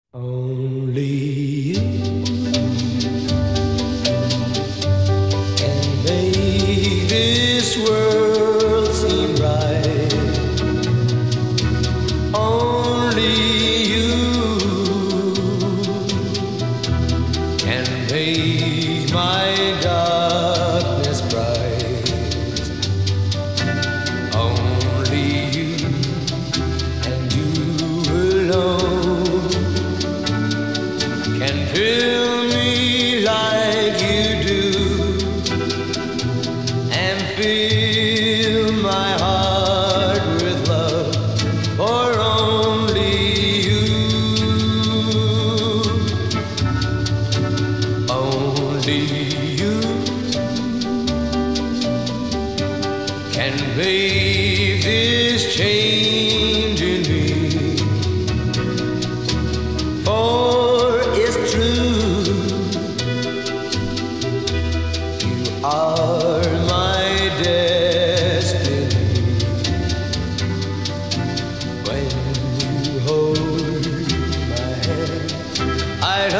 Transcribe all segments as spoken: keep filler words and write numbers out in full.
Only you can make this world seem right. Only you can make my darkness bright. Only you and you alone can fill me like you do and fill my heart with love for only you. Only you can make this change in me, for it's true, you are my destiny. When you hold my hand, I'd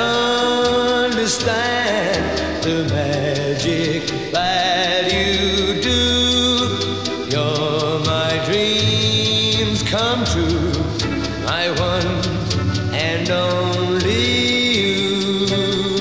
understand the magic that you do. You're my dreams come true, my one and only you.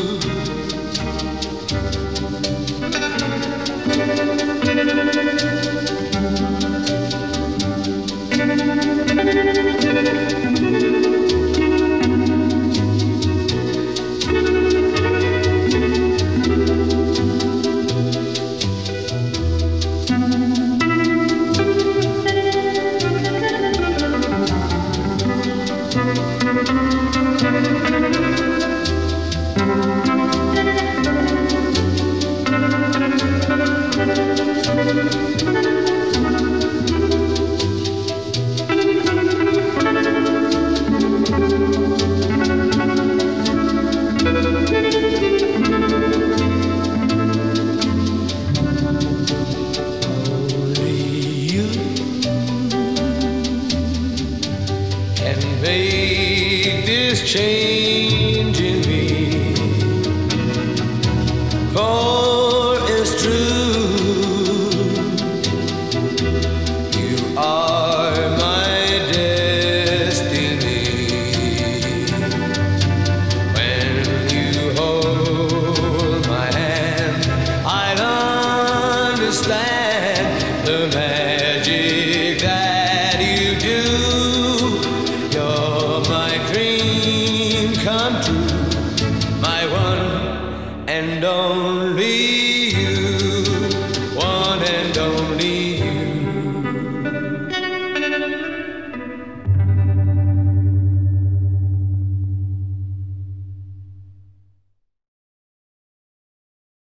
And make this change in me, for it's true, you are my destiny. When you hold my hand, I'd understand the magic that you do. You're my dream come true, my one and only you.